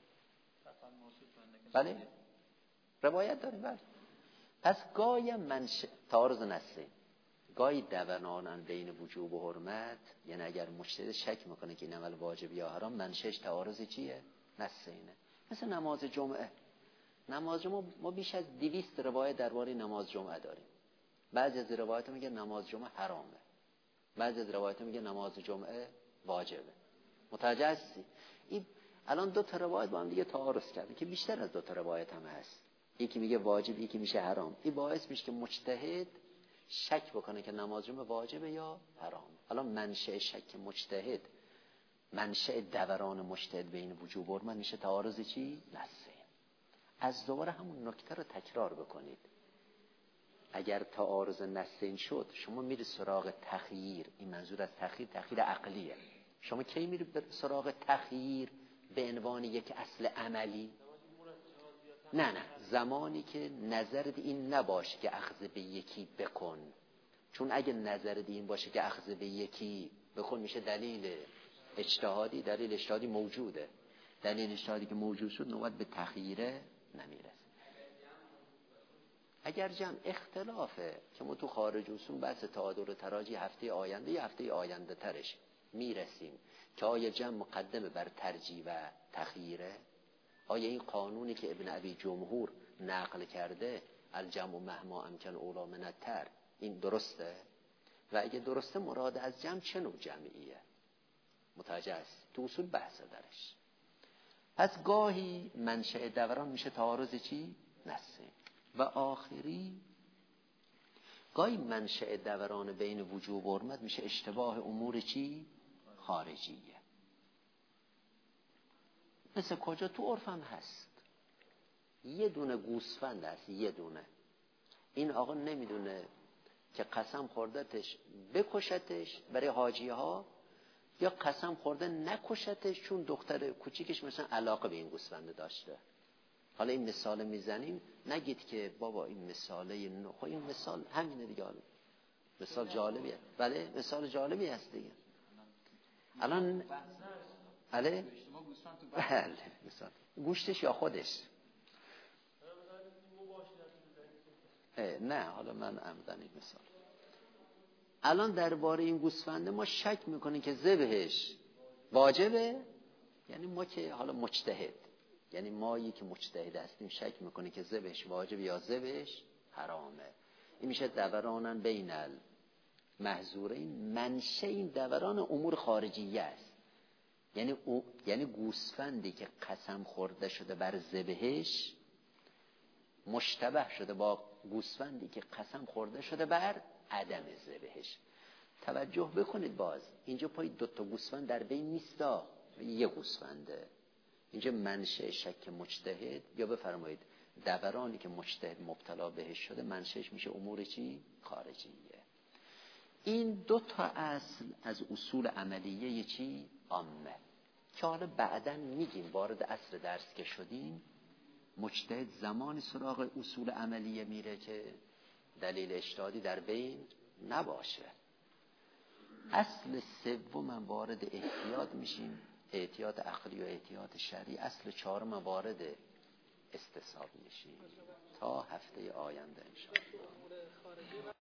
بله روایت داریم. بله پس گاهی منش تعارض نصه، گاهی دورانن بین وجوب و حرمت، یعنی اگر مجتهد شک میکنه که این عمل واجب یا حرام، منشش تعارض چیه؟ نصه اینه. مثل نماز جمعه. نماز جمعه ما بیش از دویست روایت درباره نماز جمعه داریم. بعضی از روایت میگه نماز جمعه حرامه، بعضی از روایت میگه نماز جمعه واجبه. متوجه هستی؟ این الان دو تا روایت با هم دیگه تعارض کرده که بیشتر از دو تا روایت هم هست. یکی میگه واجب، یکی میشه حرام. این باعث میشه که مجتهد شک بکنه که نماز جمعه واجبه یا حرام. الان منشأ شک مجتهد، منشأ دوران مجتهد بین وجوب و حرمت میشه تعارض چی؟ نصه. از دوباره همون نکته رو تکرار بکنید. اگر تعارض نصین شد، شما میری سراغ تخییر. این منظور از تخییر تخییر عقلیه. شما کی میری سراغ تخییر به عنوان یک اصل عملی؟ نه نه، زمانی که نظرت این نباشه که اخذ به یکی بکن. چون اگه نظرت این باشه که اخذ به یکی بکن میشه دلیل اجتهادی. دلیل اجتهادی موجوده. دلیل اجتهادی که موجود شد نوبت به تخییره نمیرسه. اگر جمع اختلافه که ما تو خارج اصول بحث تعادل و تراجی هفته آینده یا هفته آینده ترش میرسیم که آیا جمع مقدمه بر ترجیح و تخییره؟ آیا این قانونی که ابن ابی جمهور نقل کرده الجمع مهما امکن اولا من التر، این درسته؟ و اگه درسته مراد از جمع چه نوع جمعیه؟ متوجه است؟ تو اصول بحث درش. پس گاهی منشأ دوران میشه تعارض چی؟ نصه. و آخری گاهی منشأ دوران بین وجوب و حرمت میشه اشتباه امور چی؟ خارجیه. مثل کجا؟ تو عرفم هست. یه دونه گوسفند هست، یه دونه. این آقا نمیدونه که قسم خوردتش بکشتش برای حاجی ها یا قسم خورده نکشتش چون دختر کوچیکش مثلا علاقه به این گوسفند داشته. حالا این مثال میزنیم، نگید که بابا این مثاله نخو، این مثال همینه دیگه. حالا مثال جالبیه. بله مثال جالبی هست دیگه. الان بله بله مثال گوشتش یا خودش؟ نه حالا من عمدن این مثال. الان درباره این گوسفنده ما شک میکنیم که ذبحش واجبه، یعنی ما که حالا مجتهد، یعنی مایی که مجتهد هستیم شک میکنه که ذبحش واجب یا ذبحش حرامه. این میشه دورانن بین المحظورین. منشأ این دوران امور خارجیه است. یعنی او... یعنی گوسفندی که قسم خورده شده بر ذبحش مشتبه شده با گوسفندی که قسم خورده شده بر عدم ذبحش. توجه بکنید، باز اینجا پای دو تا گوسفند در بین نیستا، یه گوسفنده. اینجا منشأ شک مجتهد، یا بفرمایید دورانی که مجتهد مبتلا بهش شده منشأش میشه امور چی؟ خارجیه. این دو تا اصل از اصول عملیه چی؟ عامه، که حالا بعداً میگیم وارد اصل درس که شدیم. مجتهد زمانی سراغ اصول عملیه میره که دلیل اجتهادی در بین نباشه. اصل سوم وارد احتیاط میشیم، احتیاط عقلی و احتیاط شرعی. اصل چهارم وارد استصحاب میشیم. تا هفته آینده انشاءالله.